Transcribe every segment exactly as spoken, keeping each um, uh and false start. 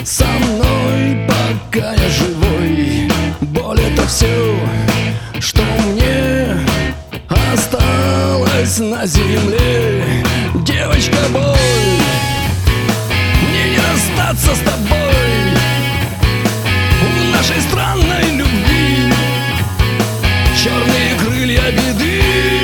со мной, пока я живой. Боль — это все, что мне осталось на земле. Девочка, боль, мне не расстаться с тобой в нашей странной любви. Черные крылья беды.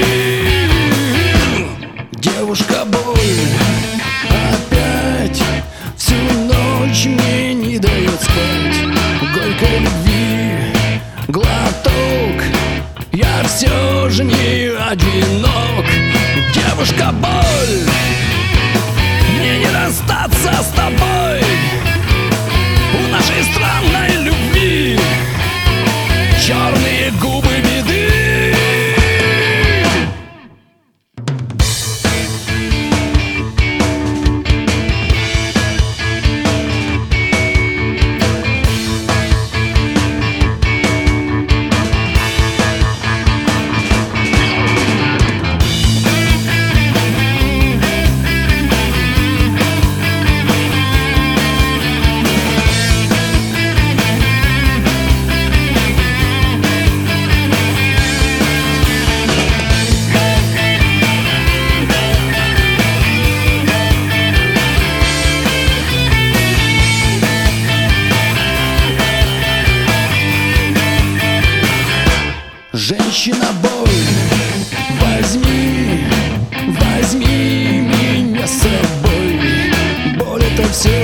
Девушка, боль опять всю ночь мне не дает спать. Горькой любви глоток, я все же не одинок. Девушка, боль, мне не расстаться с тобой в нашей странной любви. Черные губы беды. Женщина, боль, возьми, возьми меня с собой. Боль — это все,